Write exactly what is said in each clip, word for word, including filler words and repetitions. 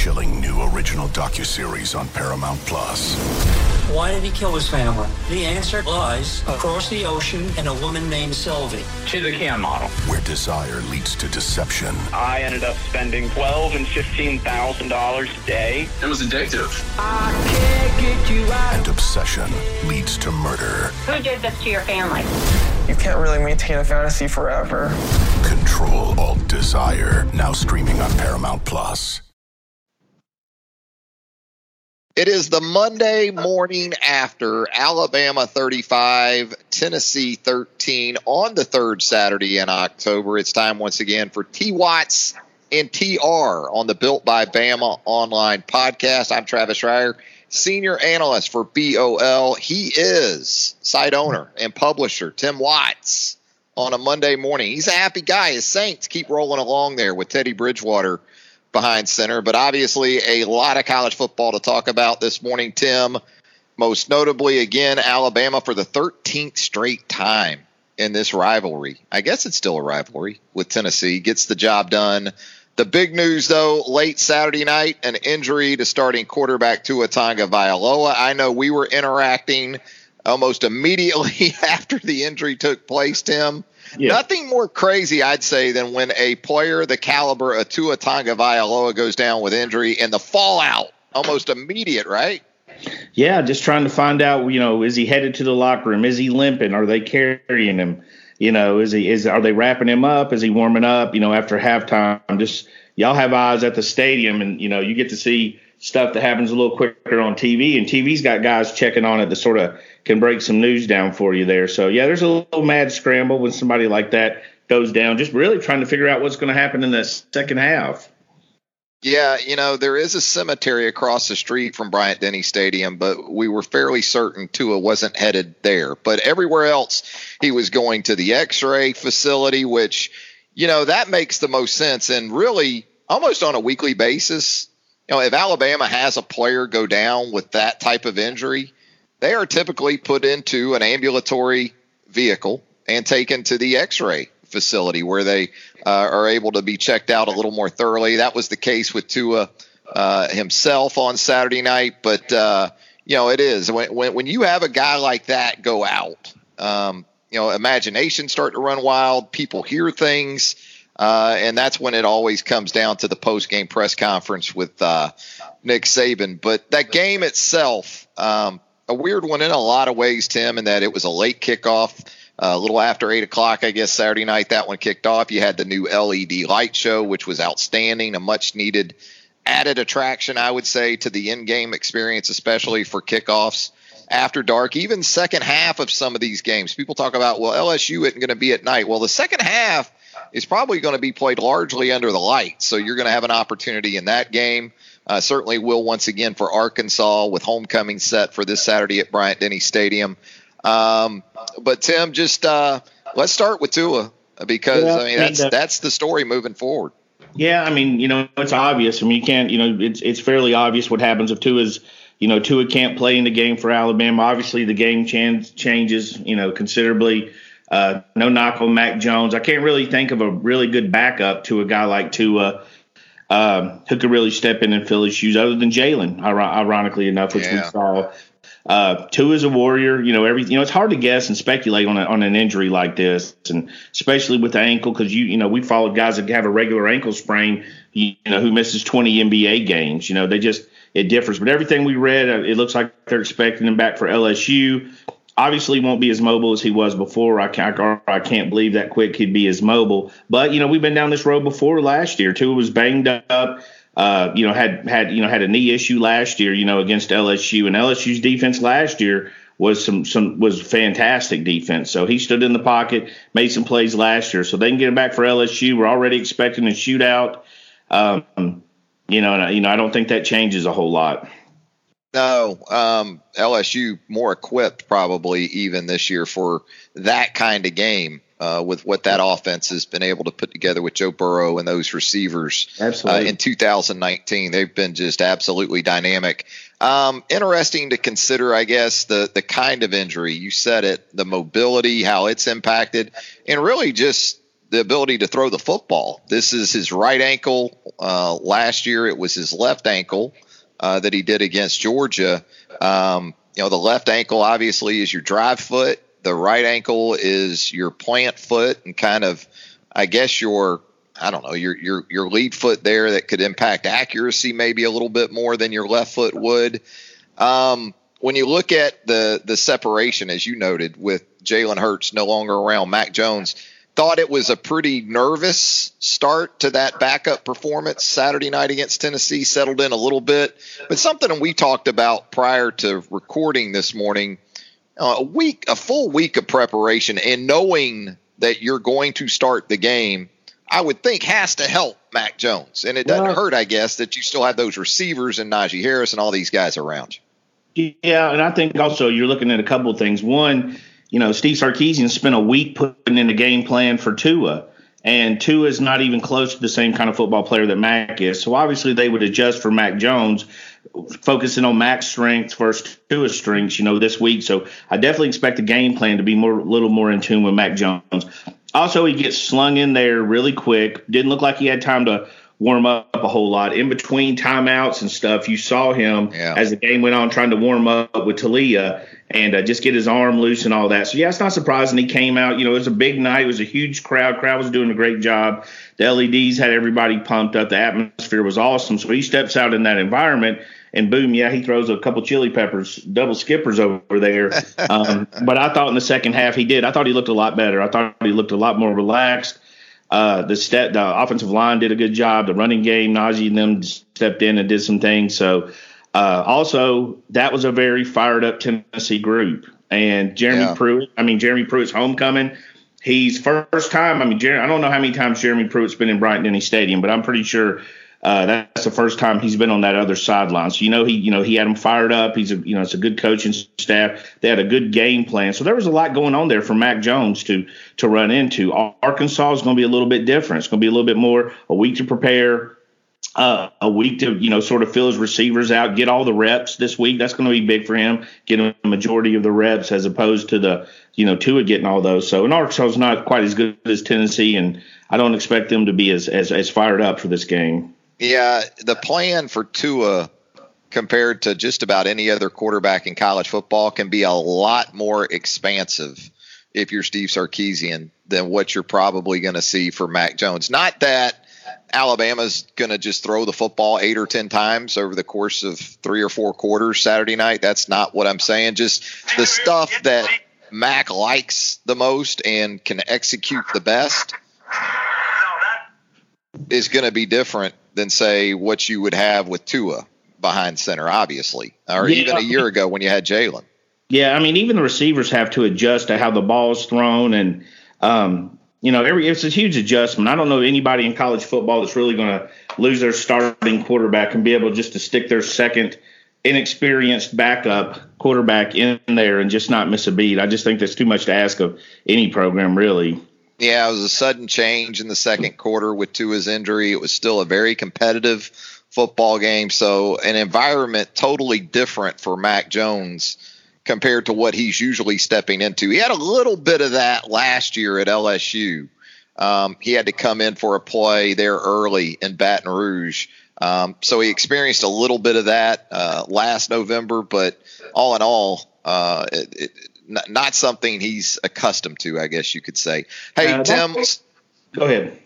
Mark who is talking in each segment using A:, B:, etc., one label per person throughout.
A: chilling new original docuseries on Paramount Plus.
B: Why did he kill his family? The answer lies across the ocean in a woman named Sylvie.
C: She's a Ken model.
A: Where desire leads to deception.
C: I ended up spending twelve and fifteen thousand dollars a day.
D: It was addictive.
E: I can't get you out.
A: And obsession leads to murder.
F: Who did this to your family?
G: You can't really maintain a fantasy forever.
A: Control Alt Desire. Now streaming on Paramount Plus.
H: It is the Monday morning after Alabama thirty-five, Tennessee thirteen on the third Saturday in October. It's time once again for T. Watts and T R on the Built by Bama online podcast. I'm Travis Schreier, senior analyst for B O L. He is site owner and publisher Tim Watts on a Monday morning. He's a happy guy. His Saints keep rolling along there with Teddy Bridgewater behind center, but obviously a lot of college football to talk about this morning, Tim. Most notably, again, Alabama for the thirteenth straight time in this rivalry. I guess it's still a rivalry with Tennessee. Gets the job done. The big news, though, late Saturday night, an injury to starting quarterback Tua Tagovailoa. I know we were interacting almost immediately after the injury took place, Tim. Yeah. Nothing more crazy, I'd say, than when a player the caliber of Tua Tagovailoa goes down with injury and the fallout almost immediate, right?
I: Yeah, just trying to find out, you know, is he headed to the locker room? Is he limping? Are they carrying him? You know, is he is are they wrapping him up? Is he warming up? You know, after halftime, just y'all have eyes at the stadium, and you know, you get to see stuff that happens a little quicker on T V, and T V's got guys checking on it that sort of can break some news down for you there. So, yeah, there's a little mad scramble when somebody like that goes down, just really trying to figure out what's going to happen in the second half.
H: Yeah, you know, there is a cemetery across the street from Bryant-Denny Stadium, but we were fairly certain Tua wasn't headed there. But everywhere else, he was going to the X-ray facility, which, you know, that makes the most sense. And really, almost on a weekly basis, you know, if Alabama has a player go down with that type of injury, they are typically put into an ambulatory vehicle and taken to the X-ray facility where they uh, are able to be checked out a little more thoroughly. That was the case with Tua uh, himself on Saturday night. But, uh, you know, it is. When, when, when you have a guy like that go out, um, you know, imaginations start to run wild. People hear things. Uh, and that's when it always comes down to the post-game press conference with uh, Nick Saban. But that game itself, um, a weird one in a lot of ways, Tim, in that it was a late kickoff, uh, a little after eight o'clock, I guess, Saturday night. That one kicked off. You had the new L E D light show, which was outstanding, a much-needed added attraction, I would say, to the in-game experience, especially for kickoffs after dark. Even second half of some of these games, people talk about, well, L S U isn't going to be at night. Well, the second half is probably going to be played largely under the lights, so you're going to have an opportunity in that game. Uh, certainly will once again for Arkansas with homecoming set for this Saturday at Bryant-Denny Stadium. Um, but Tim, just uh, let's start with Tua because yeah, I mean that's and, uh, that's the story moving forward.
I: Yeah, I mean you know it's obvious. I mean you can't you know it's it's fairly obvious what happens if Tua's you know Tua can't play in the game for Alabama. Obviously the game ch- changes you know considerably. Uh, no knock on Mac Jones. I can't really think of a really good backup to a guy like Tua. Um, who could really step in and fill his shoes other than Jalen, ironically enough, which yeah. we saw. Uh, Tua is a warrior. You know, every, you know, it's hard to guess and speculate on a, on an injury like this, and especially with the ankle, because you, you know, we followed guys that have a regular ankle sprain, you, you know, who misses twenty N B A games. You know, they just, it differs. But everything we read, it looks like they're expecting him back for L S U. Obviously, won't be as mobile as he was before. I can't, I can't believe that quick he'd be as mobile. But you know, we've been down this road before. Last year, Tua was banged up. Uh, you know, had had you know had a knee issue last year. You know, against L S U, and L S U's defense last year was some some was fantastic defense. So he stood in the pocket, made some plays last year. So they can get him back for L S U. We're already expecting a shootout. Um, you know, and I, you know, I don't think that changes a whole lot.
H: No, um, L S U more equipped probably even this year for that kind of game uh, with what that offense has been able to put together with Joe Burrow and those receivers uh, in two thousand nineteen. They've been just absolutely dynamic. Um, interesting to consider, I guess, the the kind of injury. You said it, the mobility, how it's impacted, and really just the ability to throw the football. This is his right ankle. Uh, last year it was his left ankle uh, that he did against Georgia. Um, you know, the left ankle obviously is your drive foot. The right ankle is your plant foot and kind of, I guess, your I don't know, your your your lead foot there that could impact accuracy maybe a little bit more than your left foot would. Um, when you look at the the separation, as you noted, with Jalen Hurts no longer around, Mac Jones thought it was a pretty nervous start to that backup performance Saturday night against Tennessee, settled in a little bit. But something we talked about prior to recording this morning, uh, a week, a full week of preparation and knowing that you're going to start the game, I would think has to help Mac Jones. And it doesn't well, hurt, I guess, that you still have those receivers and Najee Harris and all these guys around
I: you. Yeah, and I think also you're looking at a couple of things. One, you know, Steve Sarkisian spent a week putting in a game plan for Tua, and Tua is not even close to the same kind of football player that Mac is. So obviously they would adjust for Mac Jones, focusing on Mac's strengths versus Tua's strengths, you know, this week. So I definitely expect the game plan to be more, a little more in tune with Mac Jones. Also, he gets slung in there really quick. Didn't look like he had time to warm up a whole lot. In between timeouts and stuff, you saw him yeah. as the game went on trying to warm up with Talia and uh, just get his arm loose and all that. So, yeah, it's not surprising he came out. You know, it was a big night. It was a huge crowd. Crowd was doing a great job. The L E Ds had everybody pumped up. The atmosphere was awesome. So he steps out in that environment. And boom, yeah, he throws a couple chili peppers, double skippers over there. Um, but I thought in the second half he did. I thought he looked a lot better. I thought he looked a lot more relaxed. Uh, the, step, the offensive line did a good job. The running game, Najee and them stepped in and did some things. So uh, also that was a very fired up Tennessee group. And Jeremy yeah. Pruitt, I mean, Jeremy Pruitt's homecoming. He's first time. I mean, Jer- I don't know how many times Jeremy Pruitt's been in Bryant-Denny Stadium, but I'm pretty sure Uh, that's the first time he's been on that other sideline. So, you know, he, you know, he had him fired up. He's a, you know, it's a good coaching staff. They had a good game plan. So there was a lot going on there for Mac Jones to, to run into. Arkansas is going to be a little bit different. It's going to be a little bit more a week to prepare, uh, a week to, you know, sort of fill his receivers out, get all the reps this week. That's going to be big for him, getting a majority of the reps as opposed to the, you know, Tua getting all those. So, and Arkansas is not quite as good as Tennessee, and I don't expect them to be as, as, as fired up for this game.
H: Yeah, the plan for Tua compared to just about any other quarterback in college football can be a lot more expansive if you're Steve Sarkisian than what you're probably going to see for Mac Jones. Not that Alabama's going to just throw the football eight or ten times over the course of three or four quarters Saturday night. That's not what I'm saying. Just the stuff that Mac likes the most and can execute the best is going to be different than, say, what you would have with Tua behind center, obviously, or yeah. even a year ago when you had Jalen.
I: Yeah, I mean, even the receivers have to adjust to how the ball is thrown. And, um, you know, every it's a huge adjustment. I don't know anybody in college football that's really going to lose their starting quarterback and be able just to stick their second inexperienced backup quarterback in there and just not miss a beat. I just think that's too much to ask of any program, really.
H: Yeah, it was a sudden change in the second quarter with Tua's injury. It was still a very competitive football game. So an environment totally different for Mac Jones compared to what he's usually stepping into. He had a little bit of that last year at L S U. Um, he had to come in for a play there early in Baton Rouge. Um, so he experienced a little bit of that uh, last November, but all in all, uh, it, it, Not, not something he's accustomed to, I guess you could say. Hey, uh, Tim,
I: go ahead.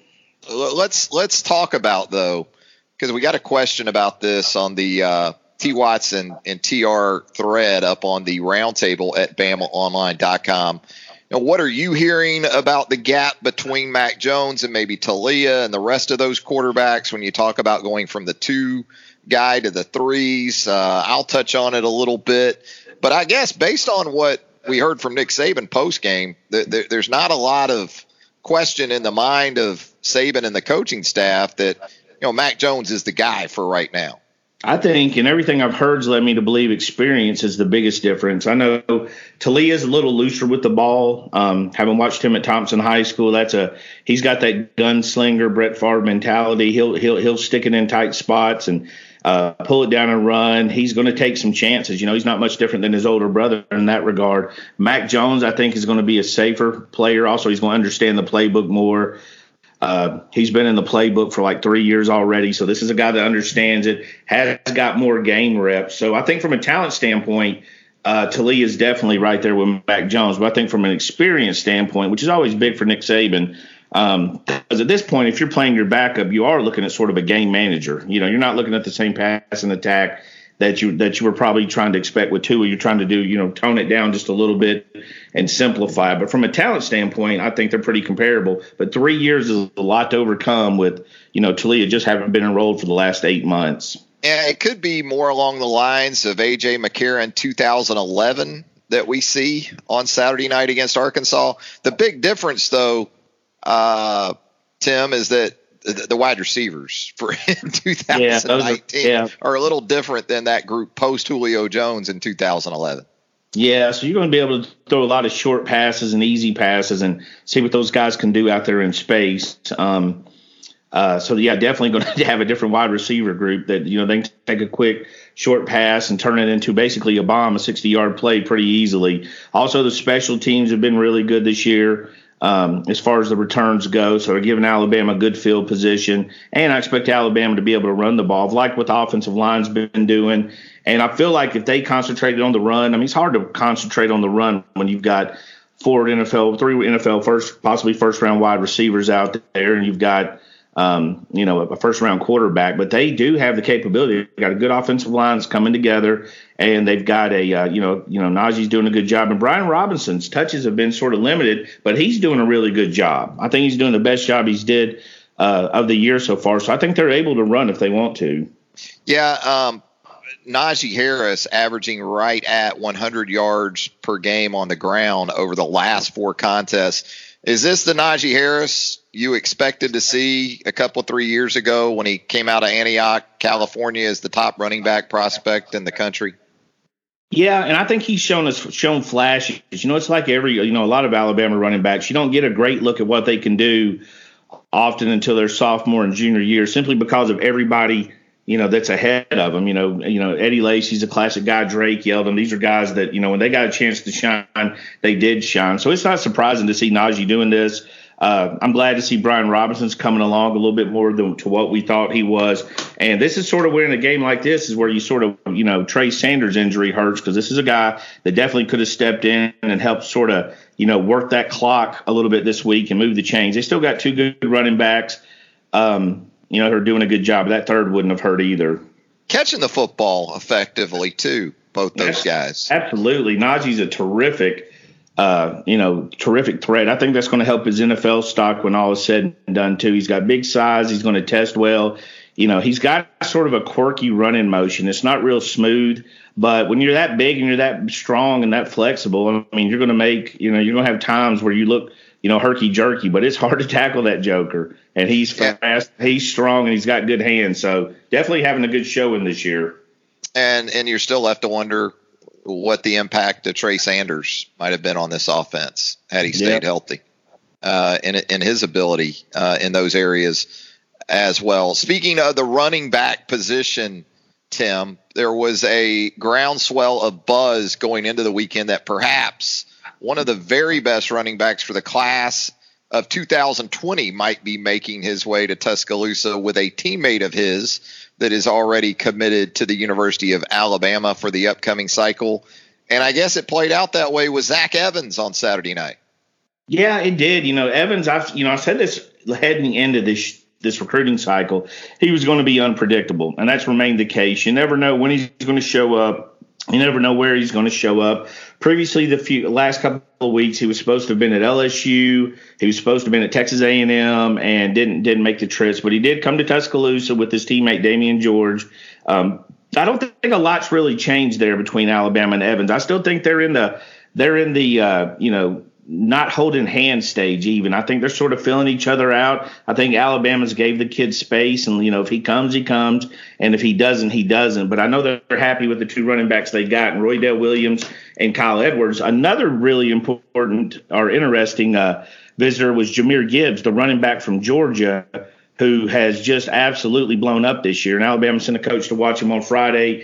H: Let's let's talk about, though, because we got a question about this on the uh, T. Watson and T R thread up on the roundtable at Bama Online dot com. Now, what are you hearing about the gap between Mac Jones and maybe Talia and the rest of those quarterbacks when you talk about going from the two guy to the threes? Uh, I'll touch on it a little bit. But I guess based on what we heard from Nick Saban post game, th- th- there's not a lot of question in the mind of Saban and the coaching staff that, you know, Mac Jones is the guy for right now.
I: I think, and everything I've heard has led me to believe experience is the biggest difference. I know Talia is a little looser with the ball. Um, having watched him at Thompson High School, that's a he's got that gunslinger Brett Favre mentality. He'll he'll he'll stick it in tight spots and uh, pull it down and run. He's going to take some chances. You know, he's not much different than his older brother in that regard. Mac Jones, I think, is going to be a safer player. Also, he's going to understand the playbook more. Uh, he's been in the playbook for like three years already. So this is a guy that understands it, has got more game reps. So I think from a talent standpoint, uh, Taulia is definitely right there with Mac Jones. But I think from an experience standpoint, which is always big for Nick Saban, um, because at this point, if you're playing your backup, you are looking at sort of a game manager. You know, you're not looking at the same pass and attack that you that you were probably trying to expect with Tua. You're trying to do, you know, tone it down just a little bit and simplify. But from a talent standpoint, I think they're pretty comparable. But three years is a lot to overcome with, you know, Taulia just having been enrolled for the last eight months.
H: Yeah, it could be more along the lines of A J McCarron two thousand eleven that we see on Saturday night against Arkansas. The big difference, though, uh, Tim, is that the wide receivers for two thousand nineteen
I: yeah, yeah.
H: are a little different than that group post Julio Jones in two thousand eleven.
I: Yeah, so you're going to be able to throw a lot of short passes and easy passes and see what those guys can do out there in space. Um, uh, so, yeah, definitely going to have a different wide receiver group that, you know, they can take a quick short pass and turn it into basically a bomb, a sixty-yard play pretty easily. Also, the special teams have been really good this year. Um, as far as the returns go, so they're giving Alabama a good field position, and I expect Alabama to be able to run the ball, like what the offensive line's been doing. And I feel like if they concentrated on the run, I mean, it's hard to concentrate on the run when you've got four N F L, three N F L first, possibly first round wide receivers out there, and you've got um, you know, a first round quarterback. But they do have the capability. They've got a good offensive line that's coming together, and they've got a uh, you know, you know, Najee's doing a good job, and Brian Robinson's touches have been sort of limited, but he's doing a really good job. I think he's doing the best job he's did uh, of the year so far. So I think they're able to run if they want to.
H: Yeah, um, Najee Harris averaging right at one hundred yards per game on the ground over the last four contests. Is this the Najee Harris you expected to see a couple, three years ago when he came out of Antioch, California, as the top running back prospect in the country?
I: Yeah, and I think he's shown us shown flashes. You know, it's like every, you know, a lot of Alabama running backs. You don't get a great look at what they can do often until their sophomore and junior year, simply because of everybody, you know, that's ahead of them. You know, you know, Eddie Lacy's a classic guy. Drake Yeldon. These are guys that, you know, when they got a chance to shine, they did shine. So it's not surprising to see Najee doing this. Uh, I'm glad to see Brian Robinson's coming along a little bit more than to what we thought he was. And this is sort of where in a game like this is where you sort of, you know, Trey Sanders' injury hurts, because this is a guy that definitely could have stepped in and helped sort of, you know, work that clock a little bit this week and move the chains. They still got two good running backs, um, you know, who are doing a good job. That third wouldn't have hurt either.
H: Catching the football effectively, too, both those guys.
I: Absolutely. Najee's a terrific Uh, you know, terrific threat. I think that's going to help his N F L stock when all is said and done, too. He's got big size. He's going to test well. You know, he's got sort of a quirky running motion. It's not real smooth, but when you're that big and you're that strong and that flexible, I mean, you're going to make, you know, you're going to have times where you look, you know, herky-jerky, but it's hard to tackle that joker. And he's fast, yeah. He's strong, and he's got good hands. So definitely having a good showing this year.
H: And and you're still left to wonder what the impact of Trey Sanders might have been on this offense had he stayed yep. healthy, uh, in, in his ability uh, in those areas as well. Speaking of the running back position, Tim, there was a groundswell of buzz going into the weekend that perhaps one of the very best running backs for the class of two thousand twenty might be making his way to Tuscaloosa with a teammate of his that is already committed to the University of Alabama for the upcoming cycle. And I guess it played out that way with Zach Evans on Saturday night.
I: Yeah, it did. You know, Evans, I've, you know, I said this heading into this this recruiting cycle, he was going to be unpredictable, and that's remained the case. You never know when he's going to show up. You never know where he's going to show up. Previously, the few last couple of weeks, he was supposed to have been at L S U. He was supposed to have been at Texas A and M and didn't didn't make the trips. But he did come to Tuscaloosa with his teammate Damian George. Um, I don't think a lot's really changed there between Alabama and Evans. I still think they're in the they're in the uh, you know. not holding hand stage even. I think they're sort of filling each other out. I think Alabama's gave the kid space, and, you know, if he comes, he comes, and if he doesn't, he doesn't. But I know they're happy with the two running backs they got, and Roydell Williams and Kyle Edwards. Another really important or interesting uh, visitor was Jahmyr Gibbs, the running back from Georgia, who has just absolutely blown up this year. And Alabama sent a coach to watch him on Friday.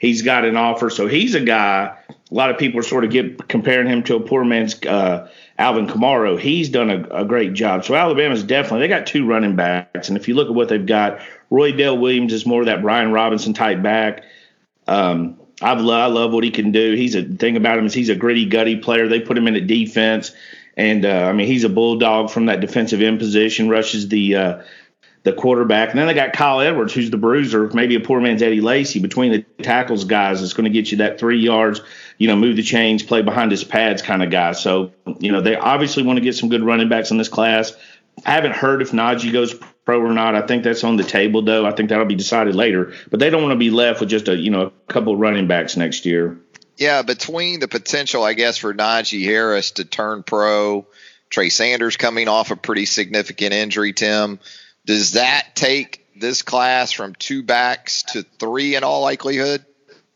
I: he's got an offer. So he's a guy, a lot of people are sort of get comparing him to a poor man's uh, Alvin Kamara. He's done a, a great job. So Alabama's definitely, they got two running backs. And if you look at what they've got, Roy Dale Williams is more of that Brian Robinson type back. Um, I've lo- I love what he can do. He's a the thing about him is he's a gritty, gutty player. They put him in a defense. And, uh, I mean, he's a bulldog from that defensive end position, rushes the uh, the quarterback. And then they got Kyle Edwards, who's the bruiser, maybe a poor man's Eddie Lacy. Between the tackles guys, it's going to get you that three yards, you know, move the chains, play behind his pads kind of guy. So, you know, they obviously want to get some good running backs in this class. I haven't heard if Najee goes pro or not. I think that's on the table, though. I think that'll be decided later. But they don't want to be left with just a, you know, a couple of running backs next year.
H: Yeah, between the potential, I guess, for Najee Harris to turn pro, Trey Sanders coming off a pretty significant injury, Tim, does that take this class from two backs to three in all likelihood?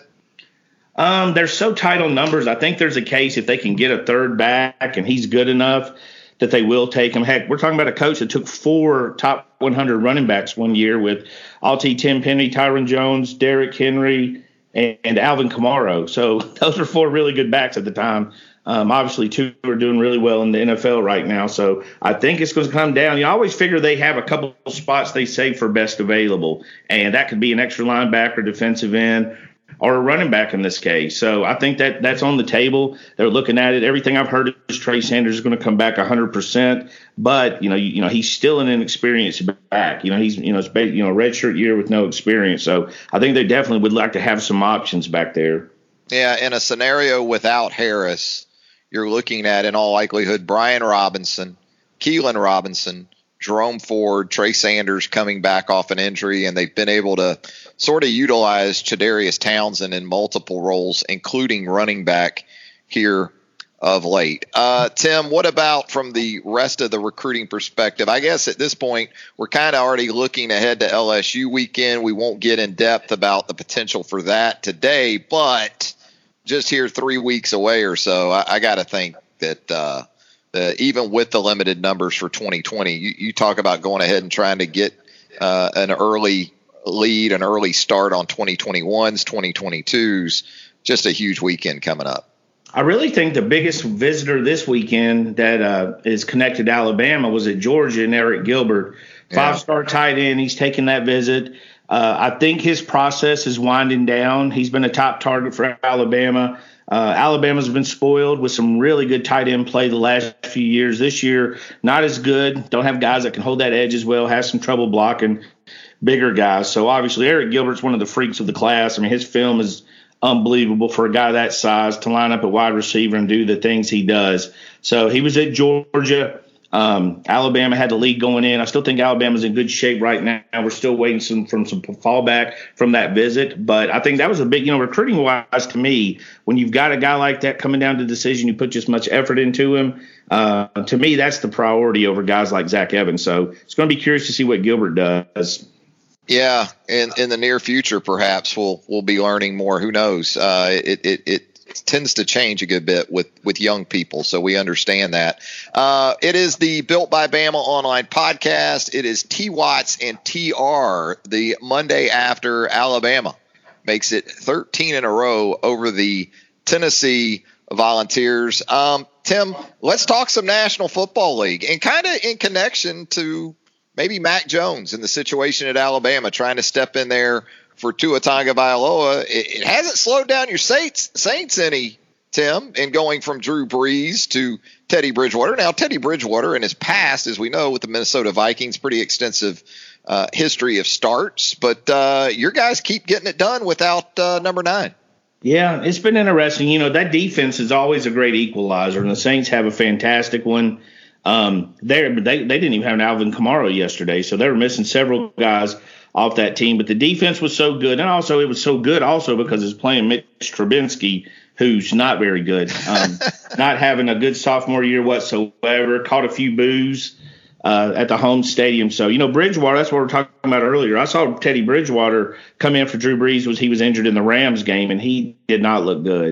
I: Um, they're so tight on numbers. I think there's a case if they can get a third back and he's good enough that they will take him. Heck, we're talking about a coach that took four top one hundred running backs one year with Alti Tim Penny, Tyron Jones, Derrick Henry, and, and Alvin Kamara. So those are four really good backs at the time. Um, obviously, two are doing really well in the N F L right now. So I think it's going to come down. You always figure they have a couple of spots they save for best available, and that could be an extra linebacker, defensive end, or a running back in this case. So I think that that's on the table. They're looking at it. Everything I've heard is Trey Sanders is going to come back one hundred percent. But, you know, you, you know, he's still an inexperienced back. You know, he's, you know, it's, you know, redshirt year with no experience. So I think they definitely would like to have some options back there.
H: Yeah, in a scenario without Harris, you're looking at, in all likelihood, Brian Robinson, Keelan Robinson, Jerome Ford, Trey Sanders coming back off an injury, and they've been able to sort of utilize Chadarius Townsend in multiple roles, including running back here of late. Uh, Tim, what about from the rest of the recruiting perspective? I guess at this point, we're kind of already looking ahead to L S U weekend. We won't get in depth about the potential for that today, but just here three weeks away or so, I, I got to think that uh, the, even with the limited numbers for twenty twenty, you, you talk about going ahead and trying to get uh, an early lead, an early start on twenty twenty-ones, twenty twenty-twos, just a huge weekend coming up.
I: I really think the biggest visitor this weekend that uh, is connected to Alabama was at Georgia and Eric Gilbert, five-star yeah. tight end. He's taking that visit. Uh, I think his process is winding down. He's been a top target for Alabama. Uh, Alabama's been spoiled with some really good tight end play the last few years. This year, not as good. Don't have guys that can hold that edge as well. Has some trouble blocking bigger guys. So, obviously, Eric Gilbert's one of the freaks of the class. I mean, his film is unbelievable for a guy that size to line up at wide receiver and do the things he does. So, he was at Georgia. Um, Alabama had the lead going in. I still think Alabama's in good shape right now. We're still waiting some, from some fallback from that visit. But I think that was a big, you know, recruiting-wise to me, when you've got a guy like that coming down to the decision, you put just much effort into him. Uh, to me, that's the priority over guys like Zach Evans. So it's going to be curious to see what Gilbert does.
H: Yeah, in, in the near future, perhaps we'll we'll be learning more. Who knows? Uh, it, it it tends to change a good bit with, with young people, so we understand that. Uh, it is the Built by Bama online podcast. It is T. Watts and T R the Monday after Alabama makes it thirteen in a row over the Tennessee Volunteers. Um, Tim, let's talk some National Football League, and kind of in connection to maybe Mac Jones and the situation at Alabama, trying to step in there for Tua Tagovailoa. It, it hasn't slowed down your Saints, Saints any, Tim, in going from Drew Brees to Teddy Bridgewater. Now, Teddy Bridgewater in his past, as we know, with the Minnesota Vikings, pretty extensive uh, history of starts. But uh, your guys keep getting it done without uh, number nine.
I: Yeah, it's been interesting. You know, that defense is always a great equalizer, and the Saints have a fantastic one. Um, they they didn't even have an Alvin Kamara yesterday, so they were missing several guys off that team. But the defense was so good, and also it was so good also because it's playing Mitch Trubisky, who's not very good, um, not having a good sophomore year whatsoever, caught a few boos uh, at the home stadium. So, you know, Bridgewater, that's what we were talking about earlier. I saw Teddy Bridgewater come in for Drew Brees was he was injured in the Rams game, and he did not look good.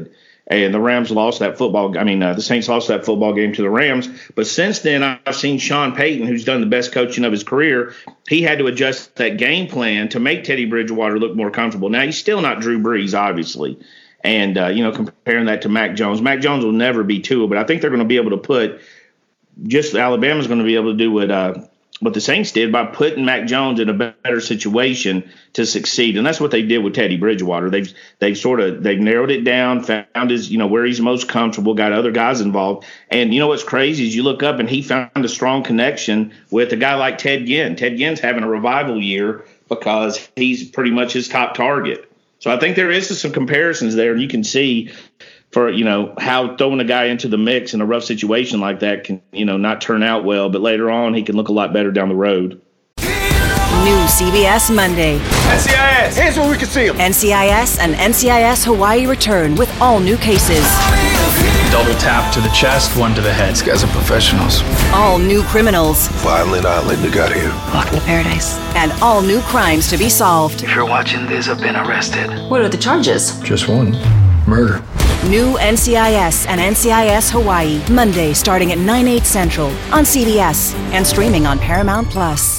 I: and the Rams lost that football. I mean, uh, the Saints lost that football game to the Rams. But since then, I've seen Sean Payton, who's done the best coaching of his career. He had to adjust that game plan to make Teddy Bridgewater look more comfortable. Now, he's still not Drew Brees, obviously. And, uh, you know, comparing that to Mac Jones, Mac Jones will never be Tua, but I think they're going to be able to put just Alabama's going to be able to do what uh, what the Saints did by putting Mac Jones in a better situation to succeed. And that's what they did with Teddy Bridgewater. They've they've sort of they've narrowed it down, found his, you know, where he's most comfortable, got other guys involved. And you know what's crazy is you look up and he found a strong connection with a guy like Ted Ginn. Ted Ginn's having a revival year because he's pretty much his top target. So I think there is some comparisons there, and you can see for, you know, how throwing a guy into the mix in a rough situation like that can, you know, not turn out well, but later on he can look a lot better down the road.
D: New C B S Monday.
F: N C I S, here's where we can see them.
D: N C I S and N C I S Hawaii return with all new cases.
J: Double tap to the chest, one to the head.
A: These guys are professionals.
D: All new criminals.
A: Violent island to got here.
D: Welcome to paradise. And all new crimes to be solved.
K: If you're watching this, I've been arrested.
D: What are the charges?
A: Just one. Murder.
D: New N C I S and N C I S Hawaii, Monday starting at nine, eight Central on C B S and streaming on Paramount Plus.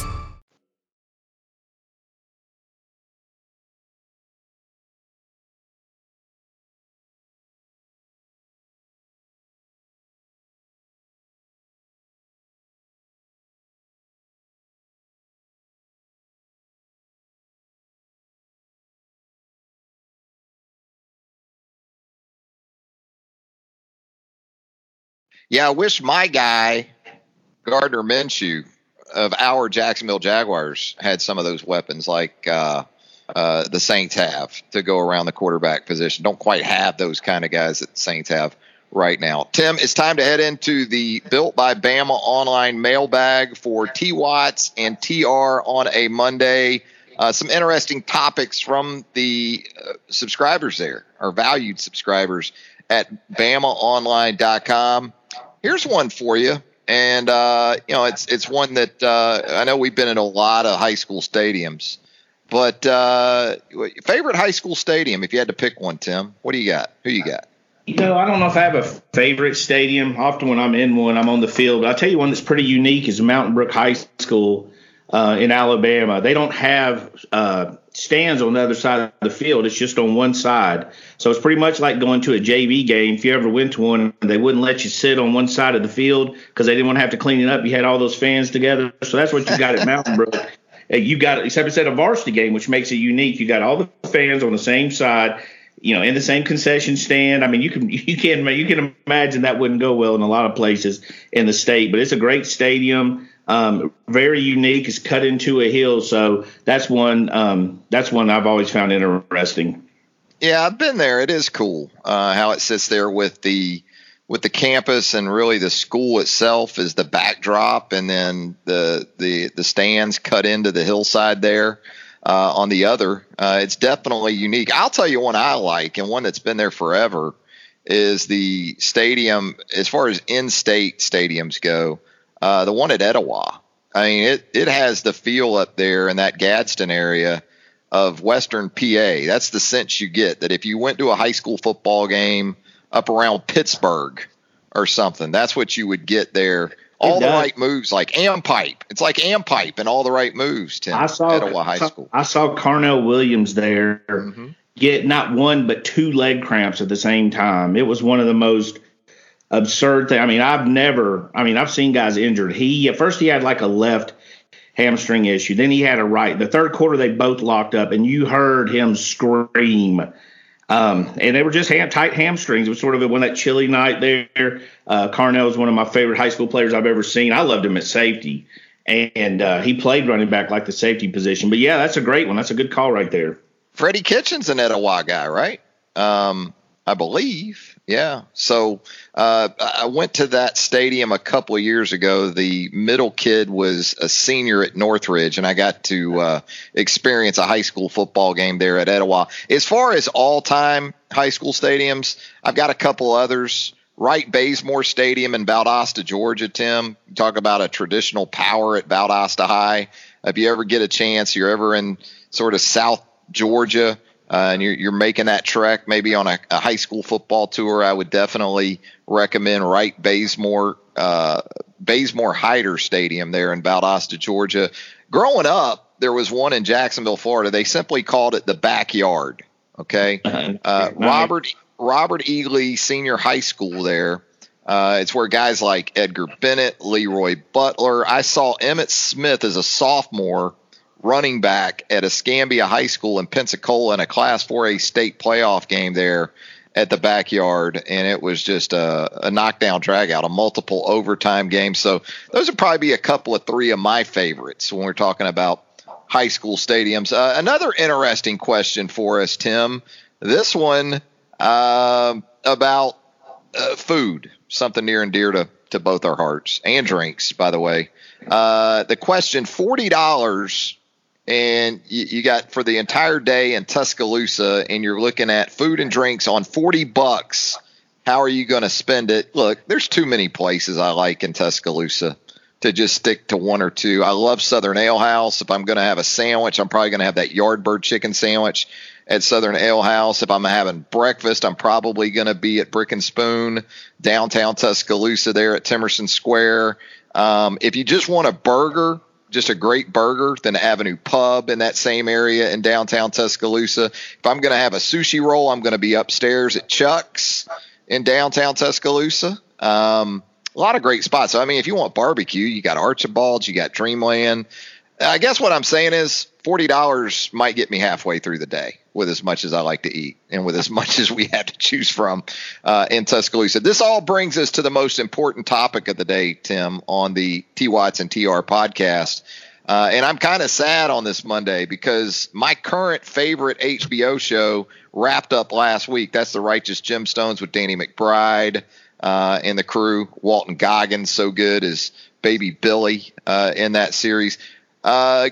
H: Yeah, I wish my guy, Gardner Minshew of our Jacksonville Jaguars, had some of those weapons like uh, uh, the Saints have to go around the quarterback position. Don't quite have those kind of guys that the Saints have right now. Tim, it's time to head into the Built by Bama online mailbag for T. Watts and T R on a Monday. Uh, some interesting topics from the uh, subscribers there, our valued subscribers at Bama Online dot com. Here's one for you, and uh, you know it's it's one that uh, I know we've been in a lot of high school stadiums, but uh, favorite high school stadium if you had to pick one, Tim, what do you got? Who you got?
I: You know, I don't know if I have a favorite stadium. Often when I'm in one, I'm on the field. But I'll tell you one that's pretty unique is Mountain Brook High School uh, in Alabama. They don't have uh, stands on the other side of the field. It's just on one side. So it's pretty much like going to a J V game. If you ever went to one, they wouldn't let you sit on one side of the field because they didn't want to have to clean it up. You had all those fans together. So that's what you got at Mountain Brook. You got, except it's at a varsity game, which makes it unique. You got all the fans on the same side, you know, in the same concession stand. I mean, you can you can you can imagine that wouldn't go well in a lot of places in the state. But it's a great stadium. Um, very unique. It's cut into a hill, so that's one. Um, that's one I've always found interesting.
H: Yeah, I've been there. It is cool uh, how it sits there with the with the campus and really the school itself is the backdrop, and then the the the stands cut into the hillside there uh, on the other. Uh, it's definitely unique. I'll tell you one I like, and one that's been there forever is the stadium. As far as in-state stadiums go, uh, the one at Etowah. I mean, it it has the feel up there in that Gadsden area of Western P A. That's the sense you get, that if you went to a high school football game up around Pittsburgh or something, that's what you would get there. All the right moves, like Ampipe. It's like Ampipe and all the right moves, Tim,
I: I saw,
H: Etowah High School.
I: I saw Carnell Williams there mm-hmm. get not one but two leg cramps at the same time. It was one of the most absurd things. I mean, I've never – I mean, I've seen guys injured. He At first he had like a left – hamstring issue. Then he had a right. The third quarter, they both locked up, and you heard him scream. Um, and they were just ham, tight hamstrings. It was sort of one that chilly night there. Uh, Carnell is one of my favorite high school players I've ever seen. I loved him at safety, and uh, he played running back like the safety position. But, yeah, that's a great one. That's a good call right there.
H: Freddie Kitchen's an Etowah guy, right? Um, I believe. Yeah. So uh, I went to that stadium a couple of years ago. The middle kid was a senior at Northridge, and I got to uh, experience a high school football game there at Etowah. As far as all-time high school stadiums, I've got a couple others. Wright Bazemore Stadium in Valdosta, Georgia, Tim. You talk about a traditional power at Valdosta High. If you ever get a chance, you're ever in sort of South Georgia, uh, and you're, you're making that trek maybe on a, a high school football tour, I would definitely recommend Wright Bazemore, uh, Bazemore Hyder Stadium there in Valdosta, Georgia. Growing up, there was one in Jacksonville, Florida. They simply called it the Backyard. Okay. Uh, Robert, Robert E. Lee Senior High School there. Uh, it's where guys like Edgar Bennett, Leroy Butler. I saw Emmett Smith as a sophomore running back at Escambia High School in Pensacola in a Class four A state playoff game there at the Backyard, and it was just a, a knockdown dragout, a multiple overtime game. So those would probably be a couple of three of my favorites when we're talking about high school stadiums. Uh, another interesting question for us, Tim. This one uh, about uh, food, something near and dear to, to both our hearts, and drinks, by the way. Uh, the question, forty dollars, and you, you got for the entire day in Tuscaloosa, and you're looking at food and drinks on forty bucks. How are you going to spend it? Look, there's too many places I like in Tuscaloosa to just stick to one or two. I love Southern Ale House. If I'm going to have a sandwich, I'm probably going to have that Yardbird chicken sandwich at Southern Ale House. If I'm having breakfast, I'm probably going to be at Brick and Spoon, downtown Tuscaloosa there at Temerson Square. Um, if you just want a burger, just a great burger, then Avenue Pub in that same area in downtown Tuscaloosa. If I'm going to have a sushi roll, I'm going to be upstairs at Chuck's in downtown Tuscaloosa. Um, a lot of great spots. So, I mean, if you want barbecue, you got Archibald's, you got Dreamland. I guess what I'm saying is forty dollars might get me halfway through the day with as much as I like to eat and with as much as we have to choose from uh, in Tuscaloosa. This all brings us to the most important topic of the day, Tim, on the T. Watts and T R podcast. Uh, and I'm kind of sad on this Monday because my current favorite H B O show wrapped up last week. That's The Righteous Gemstones with Danny McBride uh, and the crew. Walton Goggins, so good as Baby Billy uh, in that series. Uh,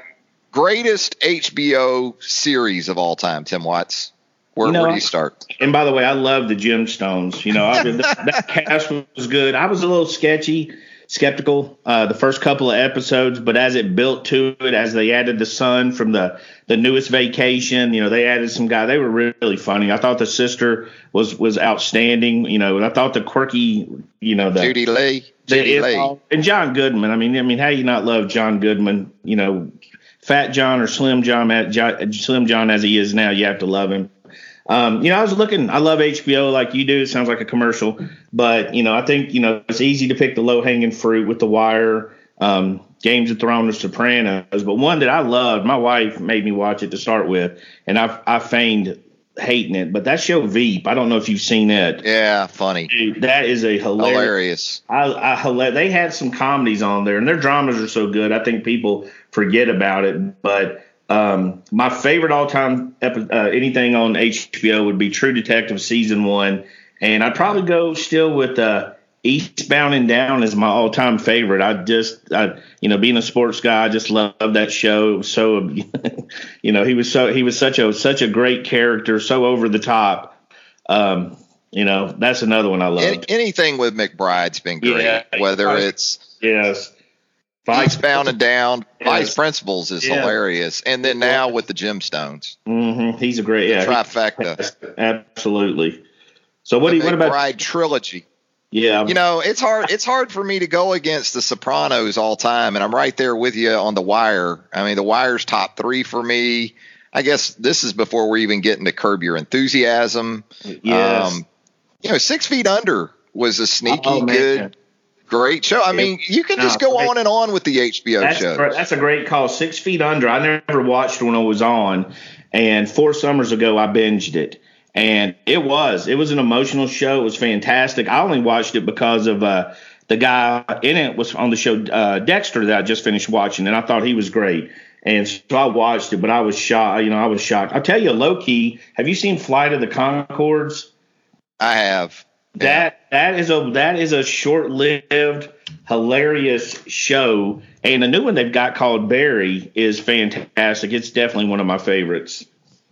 H: greatest H B O series of all time, Tim Watts. Where, you know, where do you start?
I: And by the way, I love the Gemstones. You know, I mean, that, that cast was good. I was a little sketchy, skeptical uh, the first couple of episodes, but as it built to it, as they added the son from the, the newest Vacation, you know, they added some guy. They were really funny. I thought the sister was was outstanding. You know, and I thought the quirky, you know, the
H: Judy Lee. Judy Lee.
I: And John Goodman. I mean, I mean, how do you not love John Goodman? You know, Fat John or Slim John, Slim John as he is now, you have to love him. Um, you know, I was looking, I love H B O like you do. It sounds like a commercial, but, you know, I think, you know, it's easy to pick the low hanging fruit with The Wire, um, Games of Thrones, or Sopranos. But one that I loved, my wife made me watch it to start with, and I, I feigned hating it. But that show Veep, I don't know if you've seen it.
H: Yeah, funny.
I: Dude, that is a hilarious. hilarious. I, I, they had some comedies on there, and their dramas are so good. I think people forget about it. But um, my favorite all-time epi- uh, anything on H B O would be True Detective season one, and I'd probably go still with uh, Eastbound and Down as my all-time favorite. I just, I, you know, being a sports guy, I just loved that show. It was so, you know, he was so he was such a such a great character, so over the top. Um, you know, that's another one I love.
H: Any, anything with McBride's been great, yeah, whether I, it's
I: yes.
H: Eastbound and Down, yes. Vice Principals is yeah. hilarious, and then now with the Gemstones,
I: mm-hmm. he's a great yeah,
H: trifecta.
I: Absolutely. So what
H: the
I: do you what about
H: McBride trilogy?
I: Yeah,
H: you know, it's hard. It's hard for me to go against The Sopranos all time, and I'm right there with you on The Wire. I mean, The Wire's top three for me. I guess this is before we're even getting to Curb Your Enthusiasm.
I: Yes. Um,
H: you know, Six Feet Under was a sneaky oh, good. Great show. I mean, you can just go on and on with the H B O
I: that's
H: shows.
I: A, that's a great call. Six Feet Under. I never watched when it was on, and four summers ago I binged it, and it was it was an emotional show. It was fantastic. I only watched it because of uh, the guy in it was on the show uh, Dexter that I just finished watching, and I thought he was great. And so I watched it, but I was shocked. You know, I was shocked. I'll tell you, low key. Have you seen Flight of the Conchords?
H: I have.
I: That that is a that is a short-lived, hilarious show, and the new one they've got called Barry is fantastic. It's definitely one of my favorites.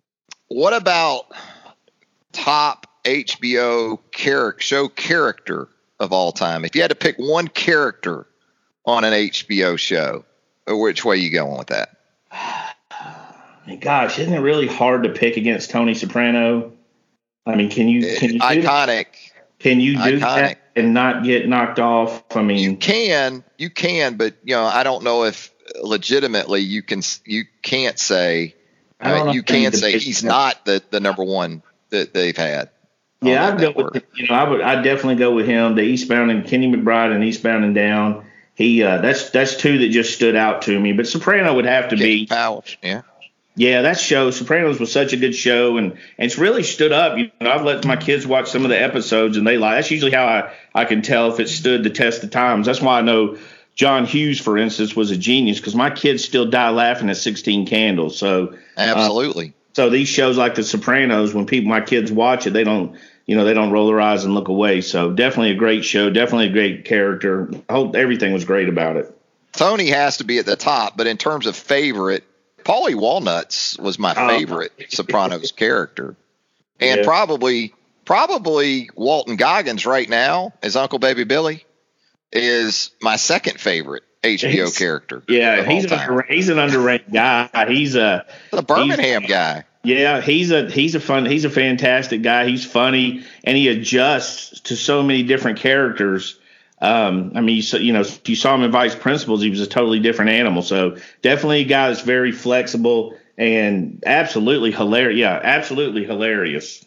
H: What about top H B O char- show character of all time? If you had to pick one character on an H B O show, which way are you going with that?
I: I mean, gosh, isn't it really hard to pick against Tony Soprano? I mean, can you can you do
H: iconic?
I: That? Can you do
H: iconic.
I: that and not get knocked off? I mean,
H: you can, you can, but you know, I don't know if legitimately you can. You can't say.
I: I don't
H: uh,
I: know
H: you
I: if
H: can't
I: he's
H: say
I: the
H: he's
I: big-
H: not the, the number one that they've had. on
I: Yeah,
H: that
I: I'd go
H: network.
I: with you know I would I'd definitely go with him. The Eastbound and Kenny McBride and Eastbound and Down. He uh, that's that's two that just stood out to me. But Soprano would have to
H: Jake
I: be.
H: Powers, yeah.
I: Yeah, that show, Sopranos, was such a good show, and, and it's really stood up. You know, I've let my kids watch some of the episodes, and they like. That's usually how I, I can tell if it stood the test of times. That's why I know John Hughes, for instance, was a genius, because my kids still die laughing at sixteen Candles. So
H: Absolutely.
I: Uh, so these shows like The Sopranos, when people, my kids watch it, they don't, you know, they don't roll their eyes and look away. So definitely a great show, definitely a great character. I hope everything was great about it.
H: Tony has to be at the top, but in terms of favorite, Paulie Walnuts was my
I: Oh.
H: favorite Sopranos character, and
I: Yeah.
H: probably probably Walton Goggins right now as Uncle Baby Billy is my second favorite H B O
I: He's-
H: character.
I: Yeah,
H: of all
I: he's an,
H: time.
I: under, he's an underrated guy. He's a
H: the Birmingham guy.
I: Yeah, he's a he's a fun he's a fantastic guy. He's funny, and he adjusts to so many different characters. Um, I mean, you, saw- you know, if you saw him in Vice Principals, he was a totally different animal. So definitely a guy that's very flexible and absolutely hilarious. Yeah, absolutely hilarious.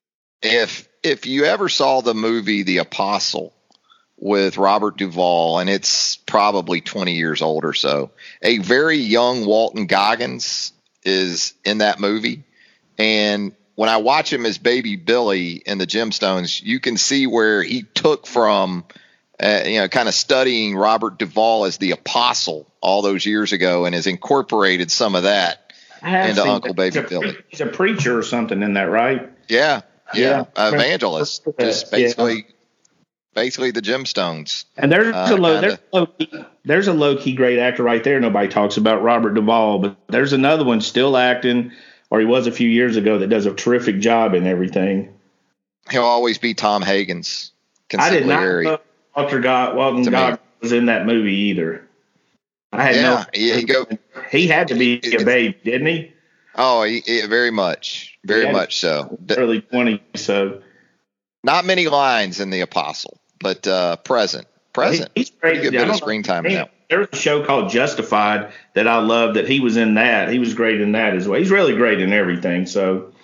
H: If if you ever saw the movie The Apostle with Robert Duvall, and it's probably twenty years old or so, a very young Walton Goggins is in that movie. And when I watch him as Baby Billy in the Gemstones, you can see where he took from, uh, you know, kind of studying Robert Duvall as the Apostle all those years ago, and has incorporated some of that
I: I have
H: into
I: seen
H: Uncle
I: that.
H: Baby
I: he's a,
H: Billy.
I: He's a preacher or something in that, right?
H: Yeah. Yeah.
I: Yeah.
H: Evangelist. Just
I: Yeah.
H: basically, basically the Gemstones.
I: And there's
H: Uh,
I: a low,
H: kinda-
I: there's a low key, there's a low key great actor right there. Nobody talks about Robert Duvall, but there's another one still acting, or he was a few years ago, that does a terrific job in everything.
H: He'll always be Tom Hagen's
I: I did not
H: consigliere.
I: know Walter God, Walton
H: To me.
I: Goggins was in that movie either. I had
H: Yeah,
I: no.
H: he, he go.
I: He had to be a babe, didn't he?
H: Oh, he, he- very much, very
I: Yeah.
H: much so. D-
I: Early twenties. So
H: Not many lines in The Apostle, but uh, present, present.
I: He's
H: Pretty
I: great.
H: good
I: I
H: bit
I: don't
H: of screen time
I: know.
H: now.
I: There was a show called Justified that I loved that he was in that. He was great in that as well. He's really great in everything. So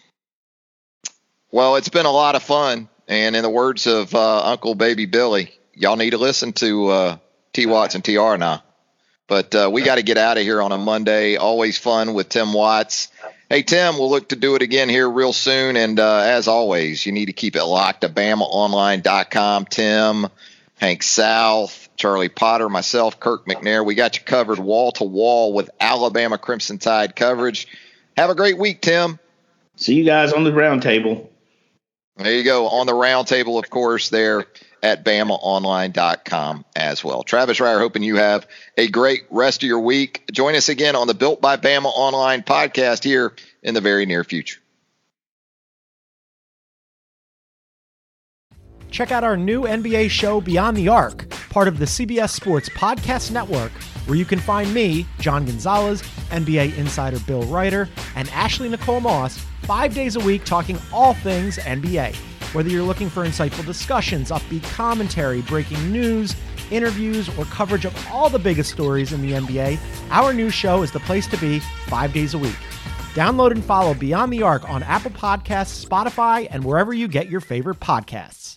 H: Well, it's been a lot of fun, and in the words of uh, Uncle Baby Billy, y'all need to listen to uh, T. Watts and T R now. But uh, we got to get out of here on a Monday. Always fun with Tim Watts. Hey, Tim, we'll look to do it again here real soon. And uh, as always, you need to keep it locked to Bama Online dot com. Tim, Hank South, Charlie Potter, myself, Kirk McNair. We got you covered wall to wall with Alabama Crimson Tide coverage. Have a great week, Tim.
I: see you guys on the round table.
H: There you go. On the round table, of course, there at Bama Online dot com as well. Travis Reier, hoping you have a great rest of your week. Join us again on the Built by Bama Online podcast here in the very near future.
L: Check out our new N B A show, Beyond the Arc, part of the C B S Sports Podcast Network, where you can find me, John Gonzalez, N B A insider Bill Ryder, and Ashley Nicole Moss, five days a week talking all things N B A. Whether you're looking for insightful discussions, upbeat commentary, breaking news, interviews, or coverage of all the biggest stories in the N B A, our new show is the place to be five days a week. Download and follow Beyond the Arc on Apple Podcasts, Spotify, and wherever you get your favorite podcasts.